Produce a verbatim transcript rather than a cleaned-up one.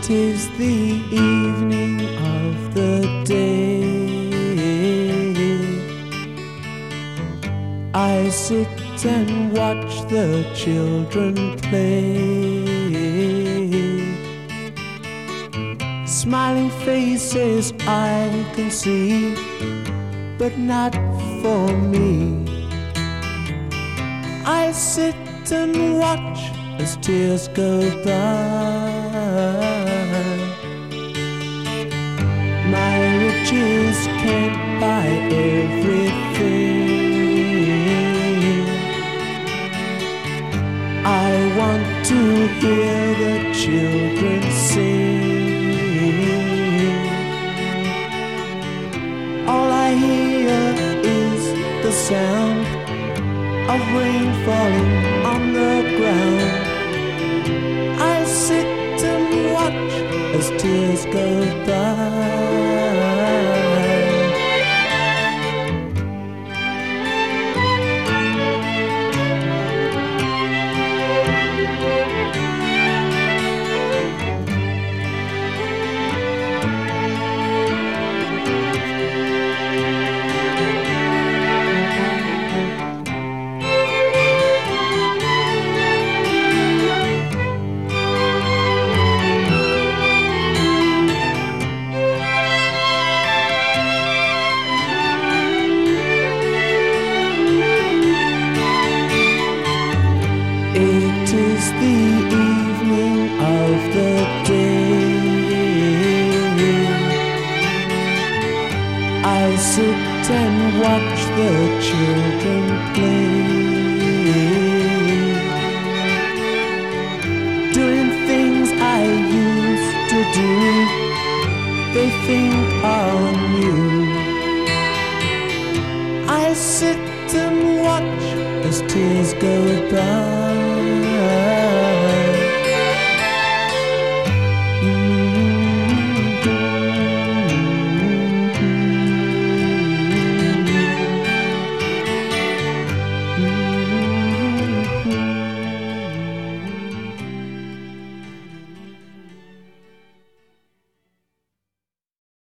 It is the evening of the day. I sit and watch the children play. Smiling faces I can see, but not for me. I sit and watch as tears go by. My riches can't buy everything. I want to hear the children sing. All I hear is the sound of rain falling on the ground. I sit and watch as tears go by. It is the evening of the day. I sit and watch the children play, doing things I used to do. They think are new. I sit and watch as tears go by.